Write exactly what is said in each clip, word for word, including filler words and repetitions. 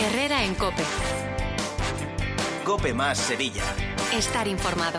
Herrera en COPE. COPE más Sevilla. Estar informado.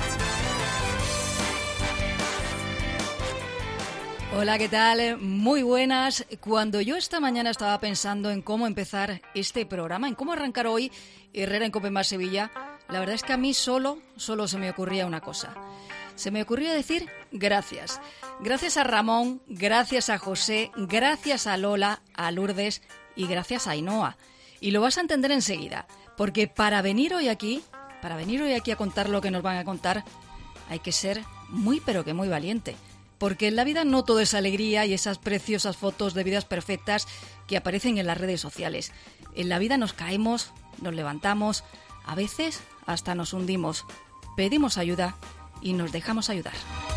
Hola, ¿qué tal? Muy buenas. Cuando yo esta mañana estaba pensando en cómo empezar este programa, en cómo arrancar hoy Herrera en COPE más Sevilla, la verdad es que a mí solo, solo se me ocurría una cosa. Se me ocurría decir gracias. Gracias a Ramón, gracias a José, gracias a Lola, a Lourdes y gracias a Ainhoa. Y lo vas a entender enseguida, porque para venir hoy aquí, para venir hoy aquí a contar lo que nos van a contar, hay que ser muy pero que muy valiente. Porque en la vida no todo es alegría y esas preciosas fotos de vidas perfectas que aparecen en las redes sociales. En la vida nos caemos, nos levantamos, a veces hasta nos hundimos, pedimos ayuda y nos dejamos ayudar.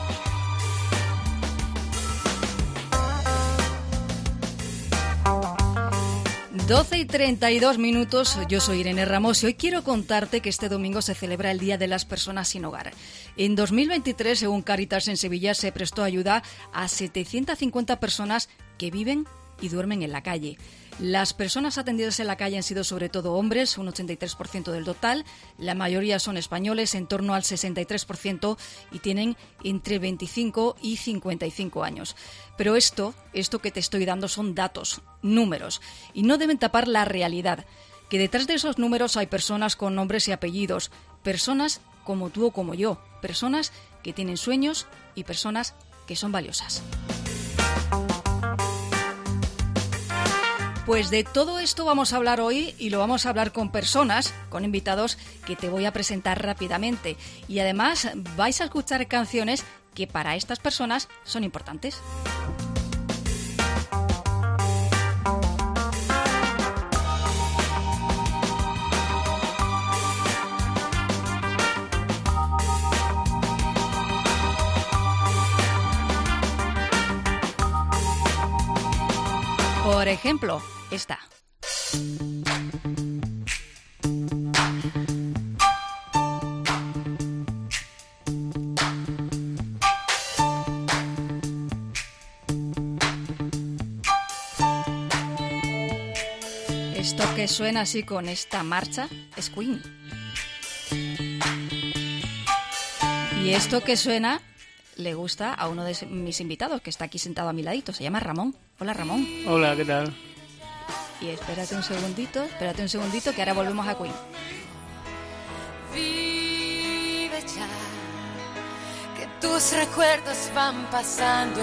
doce y treinta y dos minutos, yo soy Irene Ramos y hoy quiero contarte que este domingo se celebra el Día de las Personas Sin Hogar. En dos mil veintitrés, según Cáritas en Sevilla, se prestó ayuda a setecientas cincuenta personas que viven y duermen en la calle. Las personas atendidas en la calle han sido sobre todo hombres, un ochenta y tres por ciento del total. La mayoría son españoles, en torno al sesenta y tres por ciento, y tienen entre veinticinco y cincuenta y cinco años. Pero esto, esto que te estoy dando son datos, números, y no deben tapar la realidad, que detrás de esos números hay personas con nombres y apellidos, personas como tú o como yo, personas que tienen sueños y personas que son valiosas. Pues de todo esto vamos a hablar hoy y lo vamos a hablar con personas, con invitados que te voy a presentar rápidamente. Y además vais a escuchar canciones que para estas personas son importantes. Por ejemplo, esta. Esto que suena así con esta marcha es Queen. Y esto que suena le gusta a uno de mis invitados que está aquí sentado a mi ladito, se llama Ramón. Hola, Ramón. Hola, ¿qué tal? Y espérate un segundito, espérate un segundito que ahora volvemos a Queen. Vive ya, que tus recuerdos van pasando.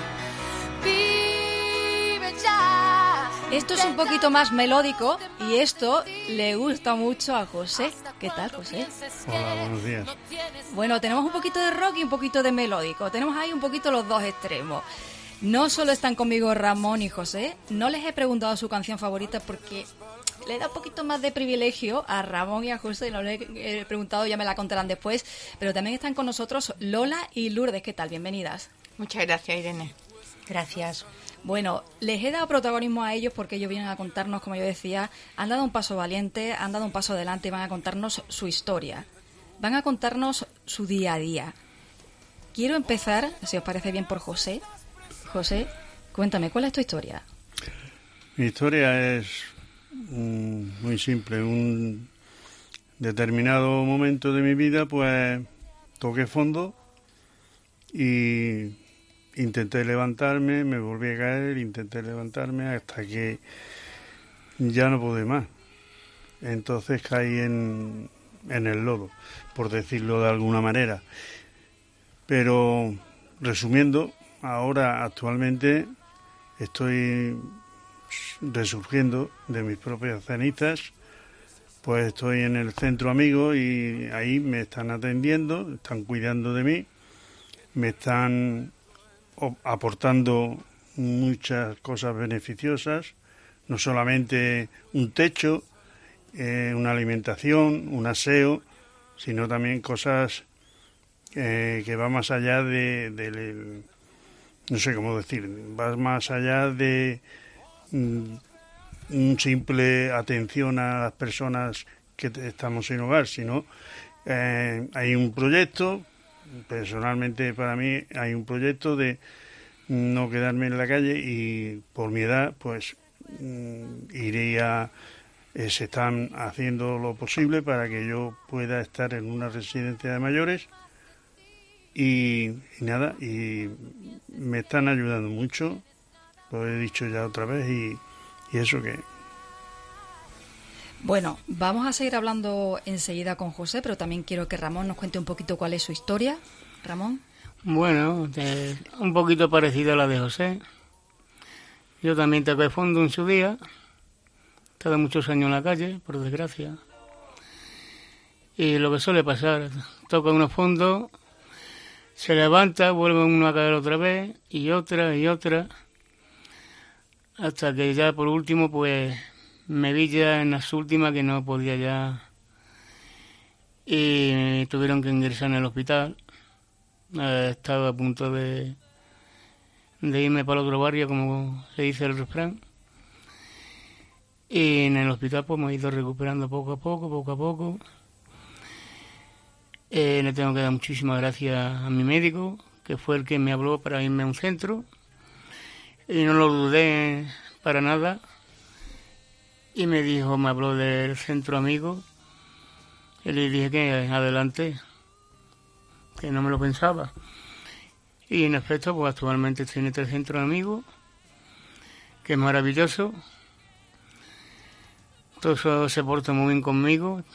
Vive ya. Esto es un poquito más melódico y esto le gusta mucho a José. ¿Qué tal, José? Hola, buenos días. Bueno, tenemos un poquito de rock y un poquito de melódico. Tenemos ahí un poquito los dos extremos. No solo están conmigo Ramón y José, no les he preguntado su canción favorita porque le da un poquito más de privilegio a Ramón y a José, no les he preguntado, ya me la contarán después, pero también están con nosotros Lola y Lourdes. ¿Qué tal? Bienvenidas. Muchas gracias, Irene. Gracias. Bueno, les he dado protagonismo a ellos porque ellos vienen a contarnos, como yo decía, han dado un paso valiente, han dado un paso adelante y van a contarnos su historia. Van a contarnos su día a día. Quiero empezar, si os parece bien, por José. José, cuéntame, ¿cuál es tu historia? Mi historia es um, muy simple. Un determinado momento de mi vida, pues toqué fondo y intenté levantarme, me volví a caer, intenté levantarme hasta que ya no pude más. Entonces caí en, en el lodo, por decirlo de alguna manera. Pero, resumiendo, ahora actualmente estoy resurgiendo de mis propias cenizas, pues estoy en el centro amigo y ahí me están atendiendo, están cuidando de mí, me están aportando muchas cosas beneficiosas, no solamente un techo, eh, una alimentación, un aseo, sino también cosas eh, que van más allá de, de, de no sé cómo decir, va más allá de un mm, simple atención a las personas que estamos sin hogar, sino eh, hay un proyecto, personalmente para mí hay un proyecto de no quedarme en la calle y por mi edad pues mm, iría eh, se están haciendo lo posible para que yo pueda estar en una residencia de mayores y, y nada, y me están ayudando mucho, lo he dicho ya otra vez, y, y eso que... Bueno, vamos a seguir hablando enseguida con José, pero también quiero que Ramón nos cuente un poquito cuál es su historia. Ramón. Bueno, eh, un poquito parecido a la de José. Yo también toqué fondo en su día. He estado muchos años en la calle, por desgracia. Y lo que suele pasar, toca unos fondos, se levanta, vuelve uno a caer otra vez, y otra, y otra, hasta que ya por último, pues... me vi ya en las últimas que no podía ya y tuvieron que ingresar en el hospital. Eh, estaba a punto de, de irme para el otro barrio, como se dice el refrán. Y en el hospital pues me he ido recuperando poco a poco, poco a poco. Eh, le tengo que dar muchísimas gracias a mi médico, que fue el que me habló para irme a un centro. Y no lo dudé para nada. Y me dijo, me habló del centro amigo, y le dije que adelante, que no me lo pensaba. Y en efecto, pues actualmente estoy en este centro amigo, que es maravilloso. Todo eso se porta muy bien conmigo,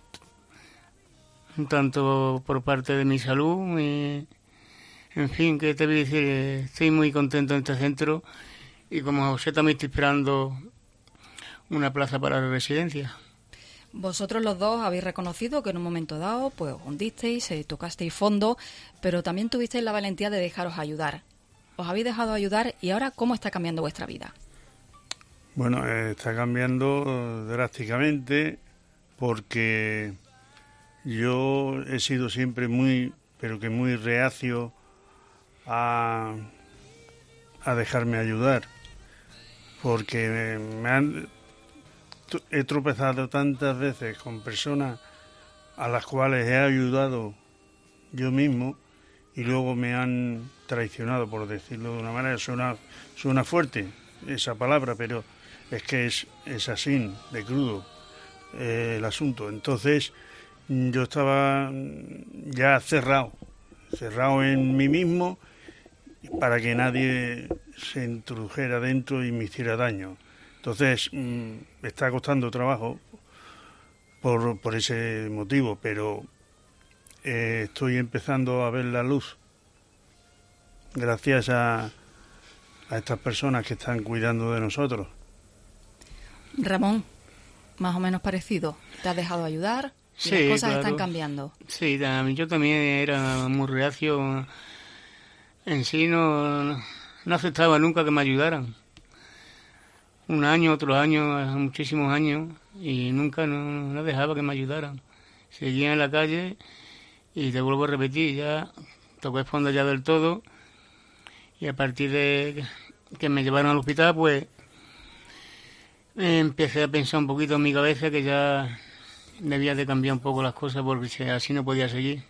tanto por parte de mi salud, y, en fin, que te voy a decir, estoy muy contento en este centro, y como José también estoy esperando una plaza para la residencia. Vosotros los dos habéis reconocido que en un momento dado pues hundisteis, eh, tocasteis fondo, pero también tuvisteis la valentía de dejaros ayudar. Os habéis dejado ayudar y ahora ¿cómo está cambiando vuestra vida? Bueno, eh, está cambiando drásticamente porque yo he sido siempre muy, pero que muy reacio a, a dejarme ayudar, porque me han... he tropezado tantas veces con personas a las cuales he ayudado yo mismo y luego me han traicionado, por decirlo de una manera. Suena, suena fuerte esa palabra, pero es que es, es así, de crudo, eh, el asunto. Entonces yo estaba ya cerrado, cerrado en mí mismo para que nadie se introdujera dentro y me hiciera daño. Entonces, me está costando trabajo por, por ese motivo, pero eh, estoy empezando a ver la luz gracias a, a estas personas que están cuidando de nosotros. Ramón, más o menos parecido. ¿Te has dejado ayudar? ¿Y sí, las cosas claro. están cambiando? Sí, yo también era muy reacio. En sí no, no aceptaba nunca que me ayudaran. Un año, otro año, muchísimos años, y nunca no, no dejaba que me ayudaran. Seguía en la calle y te vuelvo a repetir, ya toqué fondo ya del todo, y a partir de que me llevaron al hospital, pues empecé a pensar un poquito en mi cabeza que ya debía de cambiar un poco las cosas porque así no podía seguir.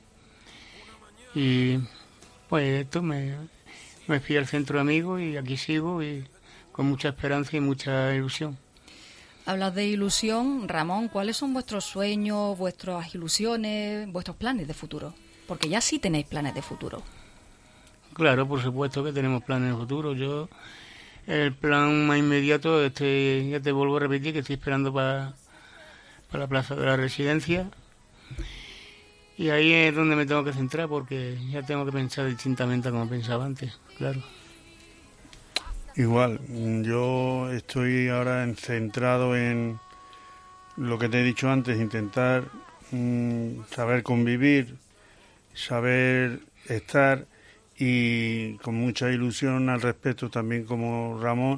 Y pues esto, me, me fui al centro de amigos y aquí sigo y con mucha esperanza y mucha ilusión. Hablas de ilusión, Ramón, ¿cuáles son vuestros sueños, vuestras ilusiones, vuestros planes de futuro? Porque ya sí tenéis planes de futuro. Claro, por supuesto que tenemos planes de futuro. Yo, el plan más inmediato, este, ya te vuelvo a repetir que estoy esperando para, para la plaza de la residencia. Y ahí es donde me tengo que centrar porque ya tengo que pensar distintamente como pensaba antes, claro. Igual, yo estoy ahora centrado en lo que te he dicho antes, intentar mmm, saber convivir, saber estar y con mucha ilusión al respecto también como Ramón,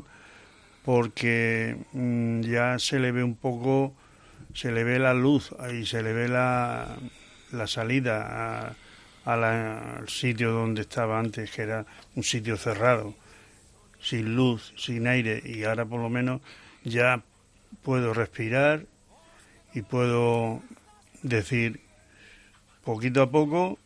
porque mmm, ya se le ve un poco, se le ve la luz y se le ve la, la salida a, a la, al sitio donde estaba antes, que era un sitio cerrado, sin luz, sin aire, y ahora por lo menos ya puedo respirar y puedo decir poquito a poco,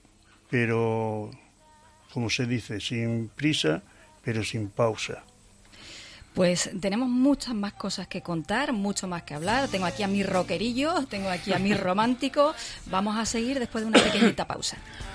pero como se dice, sin prisa, pero sin pausa. Pues tenemos muchas más cosas que contar, mucho más que hablar. Tengo aquí a mi rockerillo, tengo aquí a mi romántico. Vamos a seguir después de una pequeñita pausa.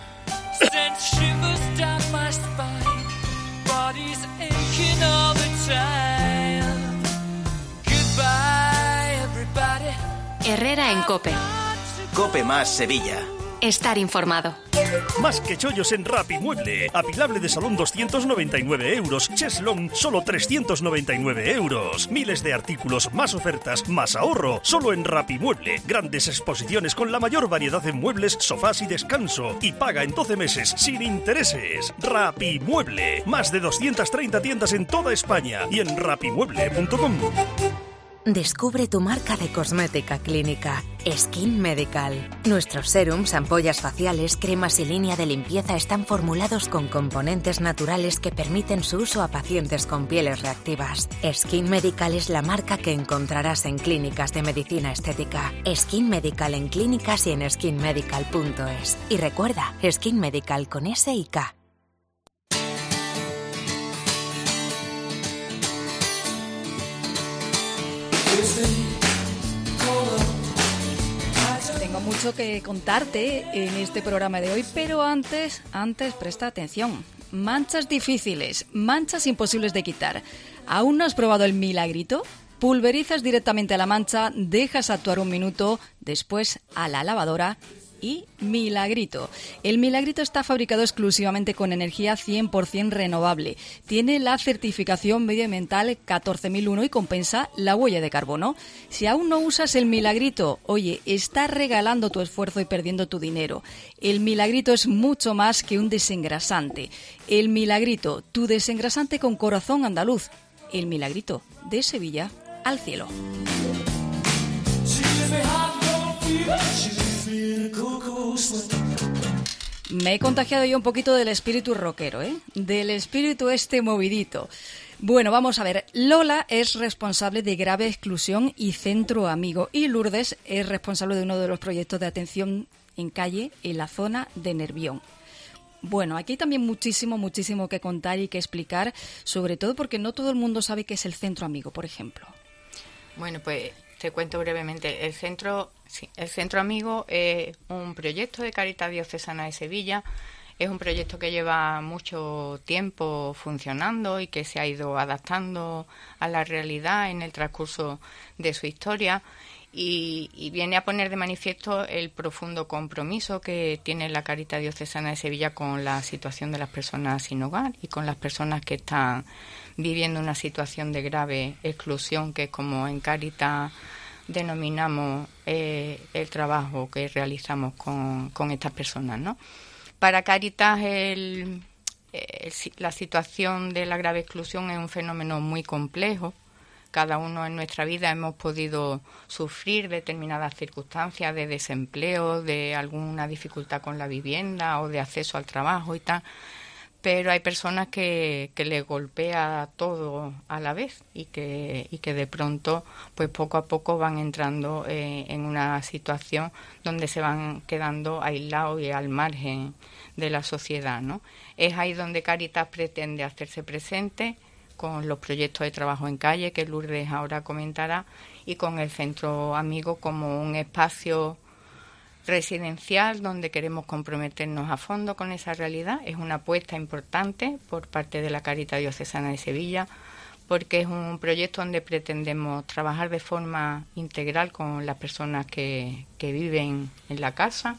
Herrera en COPE. COPE más Sevilla. Estar informado. Más que chollos en Rapimueble. Apilable de salón doscientos noventa y nueve euros. Cheslong solo trescientos noventa y nueve euros. Miles de artículos, más ofertas, más ahorro. Solo en Rapimueble. Grandes exposiciones con la mayor variedad de muebles, sofás y descanso. Y paga en doce meses sin intereses. Rapimueble. Más de doscientas treinta tiendas en toda España y en rapimueble punto com. Descubre tu marca de cosmética clínica, Skin Medical. Nuestros serums, ampollas faciales, cremas y línea de limpieza están formulados con componentes naturales que permiten su uso a pacientes con pieles reactivas. Skin Medical es la marca que encontrarás en clínicas de medicina estética. Skin Medical en clínicas y en skin medical punto es. Y recuerda, Skin Medical con S y K. Tengo mucho que contarte en este programa de hoy, pero antes, antes presta atención. Manchas difíciles, manchas imposibles de quitar. ¿Aún no has probado el milagrito? Pulverizas directamente a la mancha, dejas actuar un minuto, después a la lavadora y milagrito. El milagrito está fabricado exclusivamente con energía cien por ciento renovable. Tiene la certificación medioambiental catorce mil uno y compensa la huella de carbono. Si aún no usas el milagrito, oye, estás regalando tu esfuerzo y perdiendo tu dinero. El milagrito es mucho más que un desengrasante. El milagrito, tu desengrasante con corazón andaluz. El milagrito, de Sevilla al cielo. Me he contagiado yo un poquito del espíritu rockero, ¿eh? Del espíritu este movidito. Bueno, vamos a ver. Lola es responsable de Grave Exclusión y Centro Amigo. Y Lourdes es responsable de uno de los proyectos de atención en calle en la zona de Nervión. Bueno, aquí hay también muchísimo, muchísimo que contar y que explicar, sobre todo porque no todo el mundo sabe qué es el Centro Amigo, por ejemplo. Bueno, pues te cuento brevemente. El Centro, sí, el Centro Amigo es un proyecto de Cáritas Diocesana de Sevilla. Es un proyecto que lleva mucho tiempo funcionando y que se ha ido adaptando a la realidad en el transcurso de su historia y, y viene a poner de manifiesto el profundo compromiso que tiene la Cáritas Diocesana de Sevilla con la situación de las personas sin hogar y con las personas que están viviendo una situación de grave exclusión, que es como en Cáritas denominamos eh, el trabajo que realizamos con, con estas personas, ¿no? Para Cáritas el, el, la situación de la grave exclusión es un fenómeno muy complejo. Cada uno en nuestra vida hemos podido sufrir determinadas circunstancias de desempleo, de alguna dificultad con la vivienda o de acceso al trabajo y tal. Pero hay personas que, que les golpea todo a la vez y que, y que de pronto, pues poco a poco van entrando eh, en una situación donde se van quedando aislados y al margen de la sociedad, ¿no? Es ahí donde Cáritas pretende hacerse presente con los proyectos de trabajo en calle que Lourdes ahora comentará y con el Centro Amigo como un espacio residencial donde queremos comprometernos a fondo con esa realidad. Es una apuesta importante por parte de la Cáritas Diocesana de Sevilla porque es un proyecto donde pretendemos trabajar de forma integral con las personas que, que viven en la casa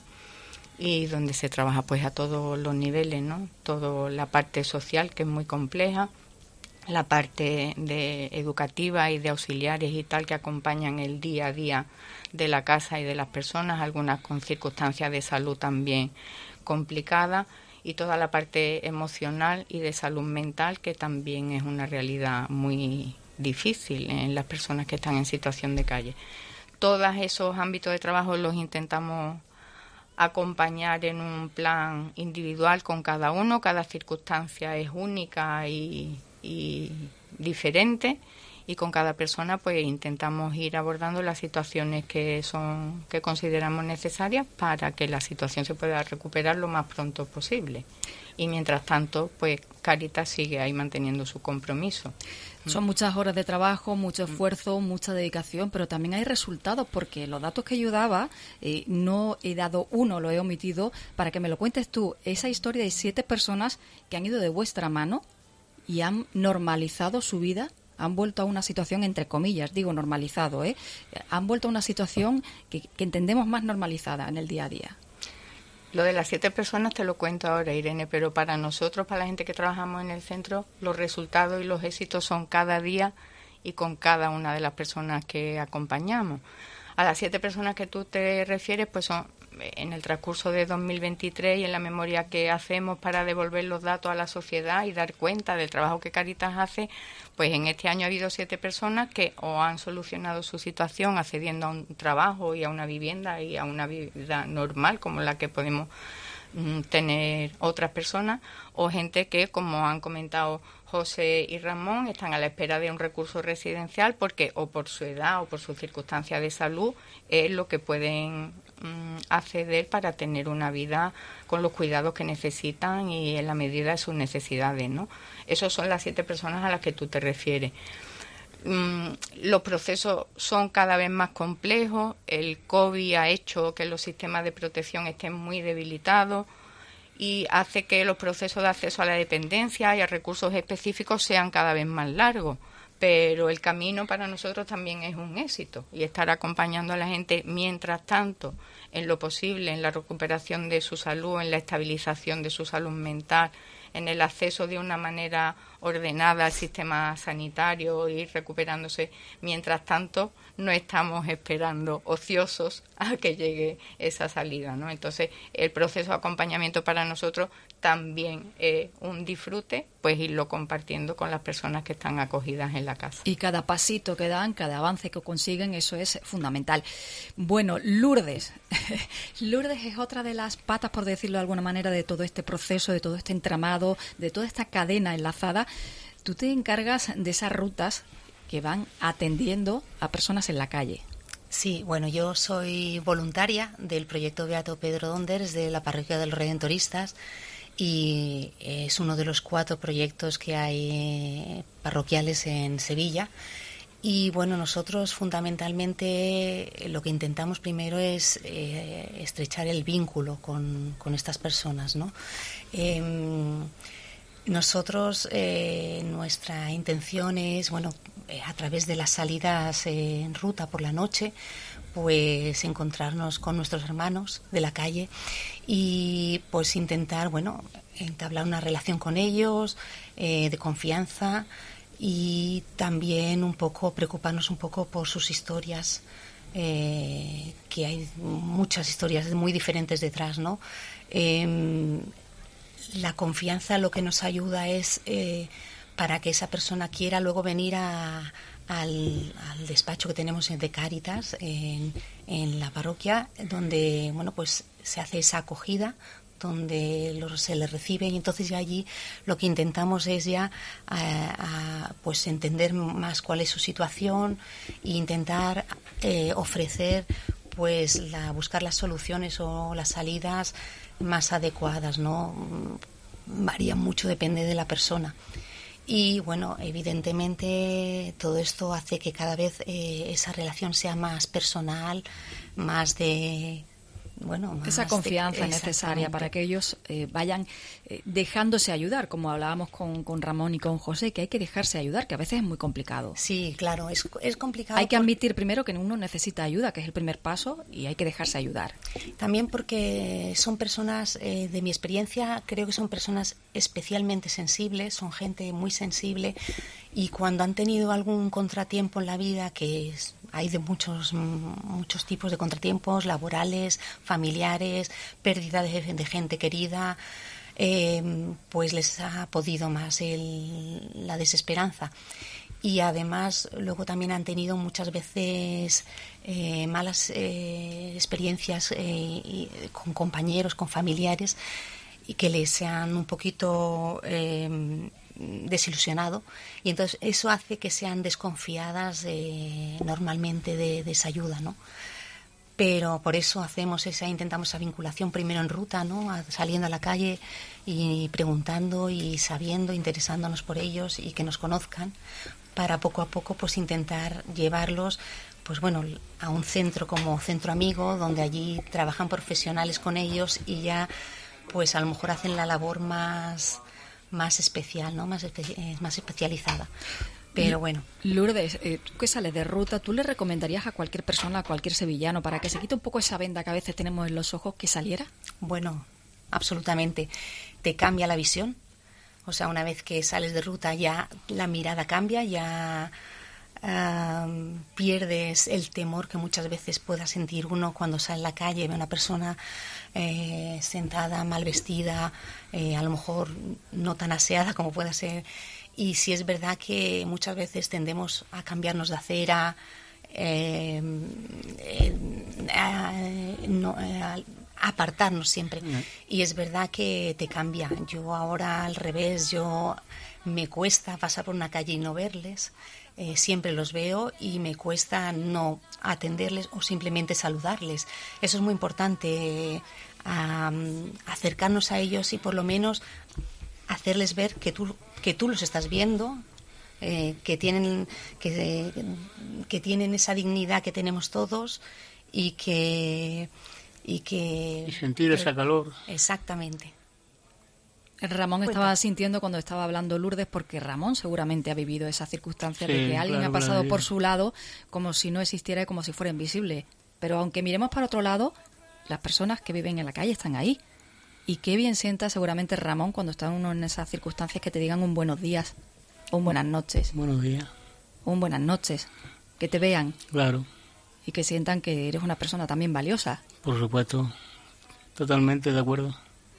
y donde se trabaja pues a todos los niveles, ¿no? Toda la parte social, que es muy compleja, la parte de educativa y de auxiliares y tal que acompañan el día a día de la casa y de las personas, algunas con circunstancias de salud también complicadas, y toda la parte emocional y de salud mental, que también es una realidad muy difícil en las personas que están en situación de calle. Todos esos ámbitos de trabajo los intentamos acompañar en un plan individual con cada uno. Cada circunstancia es única y, y diferente, y con cada persona pues intentamos ir abordando las situaciones que son que consideramos necesarias para que la situación se pueda recuperar lo más pronto posible. Y mientras tanto, pues Cáritas sigue ahí manteniendo su compromiso. Son muchas horas de trabajo, mucho esfuerzo, mucha dedicación, pero también hay resultados, porque los datos que yo daba, eh, no he dado uno, lo he omitido, para que me lo cuentes tú. Esa historia de siete personas que han ido de vuestra mano y han normalizado su vida, han vuelto a una situación, entre comillas, digo normalizado, ¿eh? Han vuelto a una situación que, que entendemos más normalizada en el día a día. Lo de las siete personas te lo cuento ahora, Irene, pero para nosotros, para la gente que trabajamos en el centro, los resultados y los éxitos son cada día y con cada una de las personas que acompañamos. A las siete personas que tú te refieres, pues son en el transcurso de dos mil veintitrés y en la memoria que hacemos para devolver los datos a la sociedad y dar cuenta del trabajo que Cáritas hace, pues en este año ha habido siete personas que o han solucionado su situación accediendo a un trabajo y a una vivienda y a una vida normal como la que podemos mm, tener otras personas, o gente que, como han comentado José y Ramón, están a la espera de un recurso residencial porque o por su edad o por sus circunstancias de salud es lo que pueden mm, acceder para tener una vida con los cuidados que necesitan y en la medida de sus necesidades, ¿no? Esas son las siete personas a las que tú te refieres. Mm, los procesos son cada vez más complejos, el COVID ha hecho que los sistemas de protección estén muy debilitados y hace que los procesos de acceso a la dependencia y a recursos específicos sean cada vez más largos. Pero el camino para nosotros también es un éxito y estar acompañando a la gente mientras tanto en lo posible, en la recuperación de su salud, en la estabilización de su salud mental, en el acceso de una manera ordenada al sistema sanitario, ir recuperándose. Mientras tanto, no estamos esperando ociosos a que llegue esa salida, ¿no? Entonces, el proceso de acompañamiento para nosotros también es un disfrute, pues irlo compartiendo con las personas que están acogidas en la casa. Y cada pasito que dan, cada avance que consiguen, eso es fundamental. Bueno, Lourdes. Lourdes es otra de las patas, por decirlo de alguna manera, de todo este proceso, de todo este entramado, de toda esta cadena enlazada. Tú te encargas de esas rutas que van atendiendo a personas en la calle. Sí, bueno, yo soy voluntaria del proyecto Beato Pedro Donders de la Parroquia de los Redentoristas y es uno de los cuatro proyectos que hay parroquiales en Sevilla. Y bueno, nosotros fundamentalmente lo que intentamos primero es eh, estrechar el vínculo con, con estas personas, ¿no? Eh, nosotros, eh, nuestra intención es, bueno, eh, a través de las salidas eh, en ruta por la noche, pues encontrarnos con nuestros hermanos de la calle y pues intentar, bueno, entablar una relación con ellos eh, de confianza y también un poco preocuparnos un poco por sus historias, eh, que hay muchas historias muy diferentes detrás, ¿no? Eh, la confianza lo que nos ayuda es eh, para que esa persona quiera luego venir a Al, al despacho que tenemos de Cáritas en, en la parroquia, donde bueno pues se hace esa acogida, donde los, se les recibe y entonces ya allí lo que intentamos es ya a, a, pues entender más cuál es su situación e intentar eh, ofrecer pues la, buscar las soluciones o las salidas más adecuadas, ¿no? Varía mucho, depende de la persona. Y bueno, evidentemente todo esto hace que cada vez eh, esa relación sea más personal, más de... Bueno, más esa confianza de, necesaria para que ellos eh, vayan eh, dejándose ayudar, como hablábamos con, con Ramón y con José, que hay que dejarse ayudar, que a veces es muy complicado. Sí, claro, es, es complicado. Hay que admitir primero que uno necesita ayuda, que es el primer paso, y hay que dejarse ayudar. También porque son personas, eh, de mi experiencia, creo que son personas especialmente sensibles, son gente muy sensible y cuando han tenido algún contratiempo en la vida, que es, hay de muchos muchos tipos de contratiempos, laborales, familiares, pérdida de, de gente querida, eh, pues les ha podido más el, la desesperanza. Y además luego también han tenido muchas veces eh, malas eh, experiencias eh, y, con compañeros, con familiares, y que les han un poquito... Eh, desilusionado, y entonces eso hace que sean desconfiadas eh, normalmente de, de esa ayuda, ¿no? Pero por eso hacemos esa, intentamos esa vinculación primero en ruta, ¿no? A, saliendo a la calle y preguntando y sabiendo, interesándonos por ellos y que nos conozcan, para poco a poco pues intentar llevarlos pues bueno, a un centro como Centro Amigo, donde allí trabajan profesionales con ellos y ya pues a lo mejor hacen la labor más, más especial, ¿no? Más, espe- más especializada. Pero bueno. Lourdes, eh, tú que sales de ruta, ¿tú le recomendarías a cualquier persona, a cualquier sevillano, para que se quite un poco esa venda que a veces tenemos en los ojos, que saliera? Bueno, absolutamente. Te cambia la visión. O sea, una vez que sales de ruta ya la mirada cambia, ya uh, pierdes el temor que muchas veces pueda sentir uno cuando sale a la calle y ve a una persona eh, sentada, mal vestida, eh, a lo mejor no tan aseada como pueda ser. Y sí es verdad que muchas veces tendemos a cambiarnos de acera, eh, eh, a, no, a apartarnos siempre. Mm. Y es verdad que te cambia. Yo ahora al revés, yo me cuesta pasar por una calle y no verles. Eh, siempre los veo y me cuesta no atenderles o simplemente saludarles. Eso es muy importante, eh, um, acercarnos a ellos y por lo menos hacerles ver que tú que tú los estás viendo, eh, que tienen que, que tienen esa dignidad que tenemos todos y que y que y sentir que, esa calor. Exactamente. Ramón Cuenta. Estaba sintiendo cuando estaba hablando Lourdes, porque Ramón seguramente ha vivido esa circunstancia sí, de que alguien claro, ha pasado claro. por su lado como si no existiera y como si fuera invisible. Pero aunque miremos para otro lado, las personas que viven en la calle están ahí. Y qué bien sienta seguramente Ramón cuando está uno en esas circunstancias que te digan un buenos días o un buenas noches. Buenos días. O un buenas noches. Que te vean. Claro. Y que sientan que eres una persona también valiosa. Por supuesto. Totalmente de acuerdo.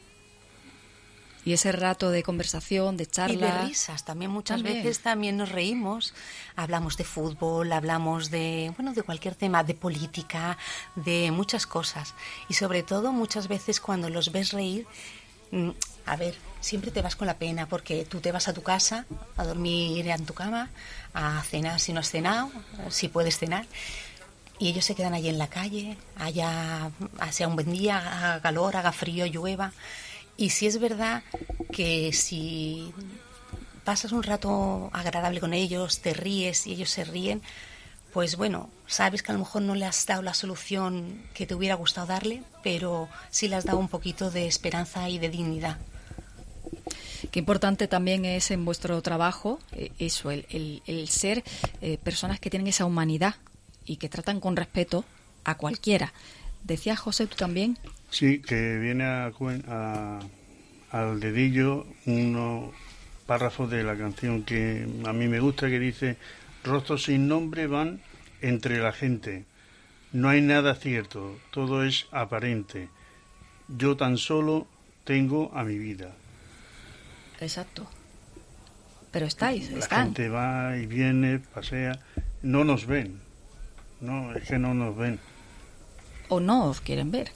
Y ese rato de conversación, de charla... Y de risas también. Muchas también. veces también nos reímos. Hablamos de fútbol, hablamos de, bueno, de cualquier tema, de política, de muchas cosas. Y sobre todo, muchas veces cuando los ves reír, a ver, siempre te vas con la pena, porque tú te vas a tu casa, a dormir en tu cama, a cenar si no has cenado, si puedes cenar, y ellos se quedan allí en la calle, haya, sea un buen día, haga calor, haga frío, llueva... Y sí es verdad que si pasas un rato agradable con ellos, te ríes y ellos se ríen, pues bueno, sabes que a lo mejor no le has dado la solución que te hubiera gustado darle, pero sí le has dado un poquito de esperanza y de dignidad. Qué importante también es en vuestro trabajo eh, eso, el, el, el ser eh, personas que tienen esa humanidad y que tratan con respeto a cualquiera. Decías, José, tú también... Sí, que viene a, a, al dedillo unos párrafos de la canción que a mí me gusta, que dice: rostros sin nombre van entre la gente, no hay nada cierto, todo es aparente, yo tan solo tengo a mi vida. Exacto. Pero estáis, la están. gente va y viene, pasea, no nos ven, no, es que no nos ven. O no os quieren ver.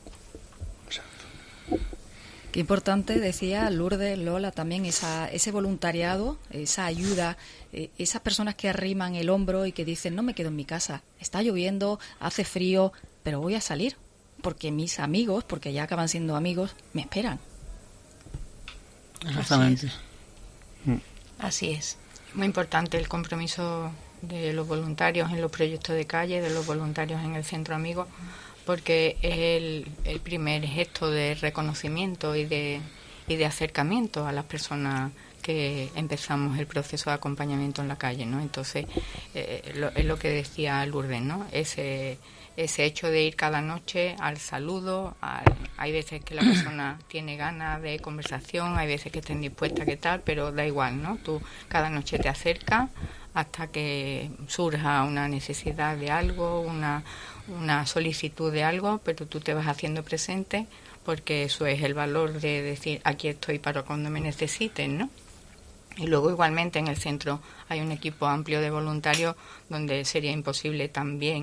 Qué importante, decía Lourdes, Lola, también esa, ese voluntariado, esa ayuda, eh, esas personas que arriman el hombro y que dicen, no me quedo en mi casa, está lloviendo, hace frío, pero voy a salir, porque mis amigos, porque ya acaban siendo amigos, me esperan. Exactamente. Así es. Así es. Muy importante el compromiso de los voluntarios en los proyectos de calle, de los voluntarios en el Centro Amigo, porque es el, el primer gesto de reconocimiento y de, y de acercamiento a las personas que empezamos el proceso de acompañamiento en la calle, ¿no? Entonces, eh, lo, es lo que decía Lourdes, ¿no? Ese, ese hecho de ir cada noche al saludo, al, hay veces que la persona tiene ganas de conversación, hay veces que estén dispuestas, que tal, pero da igual, ¿no? Tú cada noche te acercas hasta que surja una necesidad de algo, una, una solicitud de algo, pero tú te vas haciendo presente, porque eso es el valor de decir, aquí estoy para cuando me necesiten, ¿no? Y luego igualmente en el centro hay un equipo amplio de voluntarios donde sería imposible también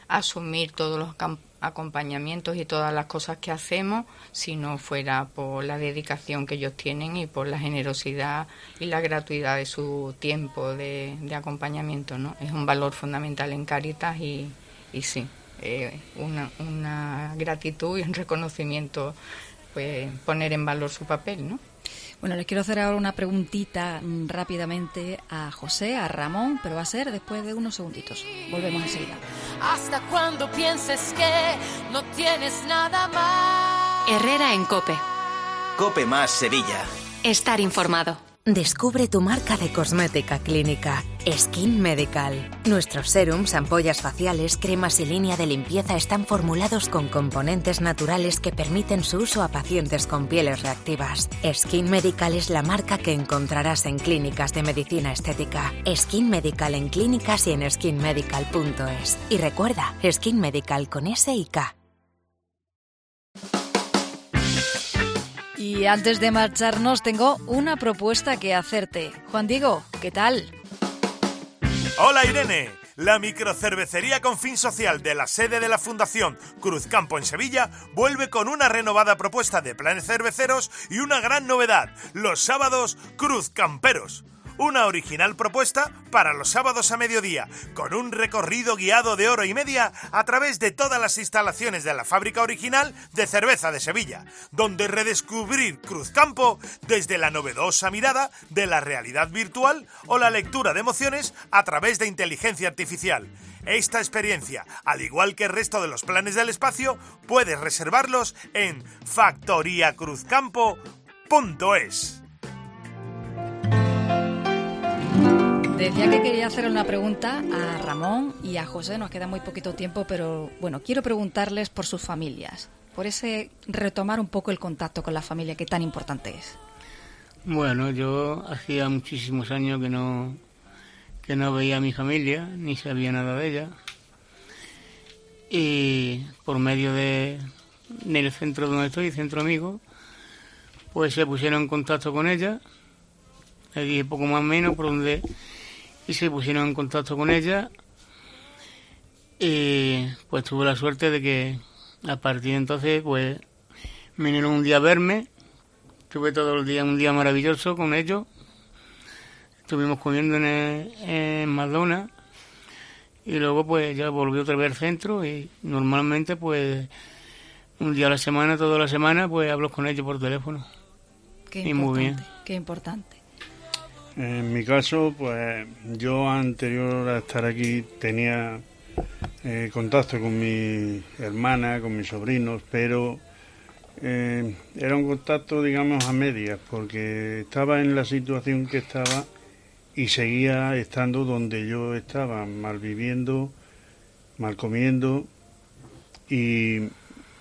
asumir todos los acompañamientos y todas las cosas que hacemos si no fuera por la dedicación que ellos tienen y por la generosidad y la gratuidad de su tiempo de, de acompañamiento, ¿no? Es un valor fundamental en Cáritas y, y sí, eh, una, una gratitud y un reconocimiento, pues poner en valor su papel, ¿no? Bueno, les quiero hacer ahora una preguntita rápidamente a José, a Ramón, pero va a ser después de unos segunditos. Volvemos enseguida. Hasta cuando pienses que no tienes nada más. Herrera en COPE. COPE más Sevilla. Estar informado. Descubre tu marca de cosmética clínica, Skin Medical. Nuestros serums, ampollas faciales, cremas y línea de limpieza están formulados con componentes naturales que permiten su uso a pacientes con pieles reactivas. Skin Medical es la marca que encontrarás en clínicas de medicina estética. Skin Medical en clínicas y en skin medical punto es. Y recuerda, Skin Medical con S y K. Y antes de marcharnos tengo una propuesta que hacerte. Juan Diego, ¿qué tal? Hola Irene, la microcervecería con fin social de la sede de la Fundación Cruzcampo en Sevilla vuelve con una renovada propuesta de planes cerveceros y una gran novedad, los sábados Cruzcamperos. Una original propuesta para los sábados a mediodía, con un recorrido guiado de hora y media a través de todas las instalaciones de la fábrica original de cerveza de Sevilla, donde redescubrir Cruzcampo desde la novedosa mirada de la realidad virtual o la lectura de emociones a través de inteligencia artificial. Esta experiencia, al igual que el resto de los planes del espacio, puedes reservarlos en factoría cruzcampo punto es. Decía que quería hacer una pregunta a Ramón y a José, nos queda muy poquito tiempo, pero bueno, quiero preguntarles por sus familias, por ese retomar un poco el contacto con la familia que tan importante es. Bueno, yo hacía muchísimos años que no que no veía a mi familia, ni sabía nada de ella, y por medio de del centro donde estoy, Centro Amigo, pues se pusieron en contacto con ella, le dije poco más o menos por donde, y se pusieron en contacto con ella, y pues tuve la suerte de que a partir de entonces pues vinieron un día a verme, estuve todo el día, un día maravilloso con ellos, estuvimos comiendo en, el, en McDonald's, y luego pues ya volví otra vez al centro, y normalmente pues un día a la semana, toda la semana, pues hablo con ellos por teléfono. Qué y importante, muy bien. Qué importante. En mi caso, pues yo anterior a estar aquí tenía eh, contacto con mi hermana, con mis sobrinos, pero eh, era un contacto, digamos, a medias, porque estaba en la situación que estaba y seguía estando donde yo estaba, mal viviendo, mal comiendo, y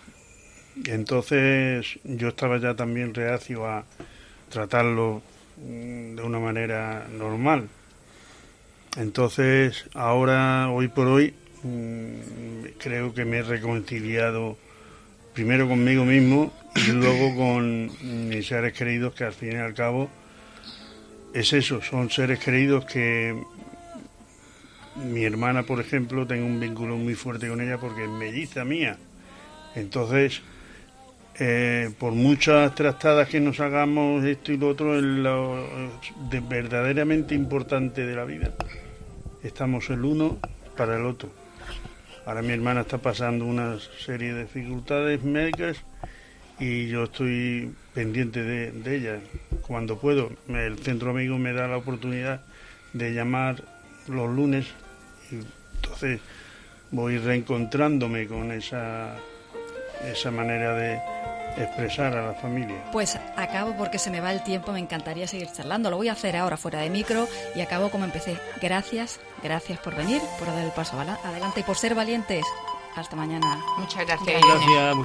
entonces yo estaba ya también reacio a tratarlo de una manera normal. Entonces ahora, hoy por hoy, creo que me he reconciliado primero conmigo mismo y luego con mis seres queridos, que al fin y al cabo es eso, son seres queridos que mi hermana, por ejemplo, tengo un vínculo muy fuerte con ella porque es melliza mía. Entonces Eh, por muchas trastadas que nos hagamos, esto y lo otro, es lo de verdaderamente importante de la vida. Estamos el uno para el otro. Ahora mi hermana está pasando una serie de dificultades médicas y yo estoy pendiente de, de ella. Cuando puedo, el Centro Amigo me da la oportunidad de llamar los lunes y entonces voy reencontrándome con esa, esa manera de expresar a la familia. Pues acabo porque se me va el tiempo, me encantaría seguir charlando, lo voy a hacer ahora fuera de micro y acabo como empecé. Gracias, gracias por venir, por dar el paso adelante y por ser valientes. Hasta mañana. Muchas gracias. Gracias.